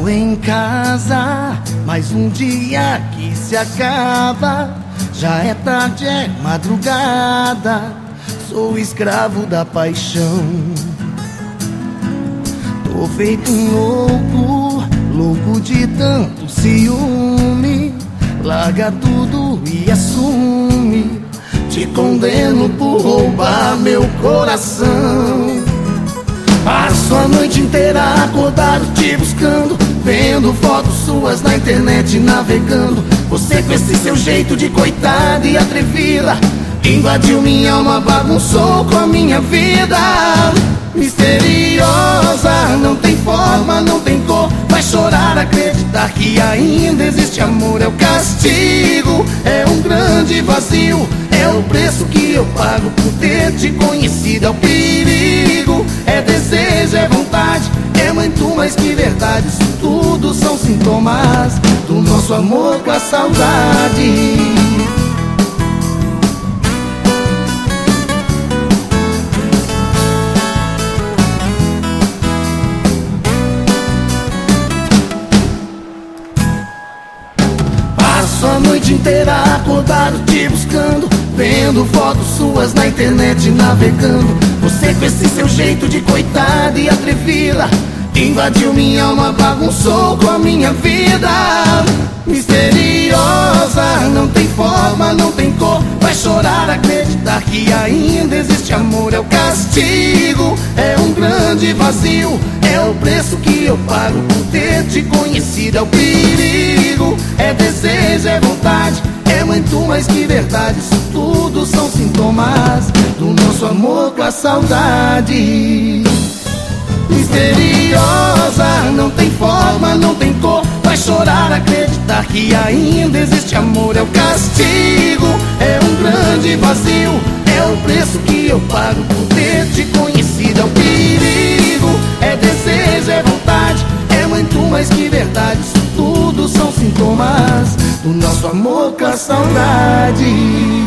Tô em casa, mais um dia que se acaba. Já é tarde, é madrugada. Sou escravo da paixão. Tô feito um louco, louco de tanto ciúme. Larga tudo e assume. Te condeno por roubar meu coração. Passo a noite inteira acordado te buscando, vendo fotos suas na internet navegando. Você com esse seu jeito de coitada e atrevida invadiu minha alma, bagunçou com a minha vida. Misteriosa, não tem forma, não tem cor. Vai chorar, acreditar que ainda existe amor. É o castigo, é um grande vazio. É o preço que eu pago por ter te conhecido. É o perigo, é desejo, é vontade. É muito mais que verdade. Isso tudo são sintomas do nosso amor com a saudade. Passo a noite inteira acordado te buscando, vendo fotos suas na internet navegando. Você com esse seu jeito de coitada e atrevida invadiu minha alma, bagunçou com a minha vida. Misteriosa, não tem forma, não tem cor. Vai chorar, acreditar que ainda existe amor. É o castigo, é um grande vazio. É o preço que eu pago por ter te conhecido. É o perigo, é desejo, é vontade. É muito mais que verdade. Isso tudo são sintomas do nosso amor com a saudade. Misteriosa, não tem forma, não tem cor. Vai chorar, acreditar que ainda existe amor. É o castigo, é um grande vazio. É o preço que eu pago por ter te conhecido. É o perigo, é desejo, é vontade. É muito mais que verdade. Isso tudo são sintomas do nosso amor com a saudade.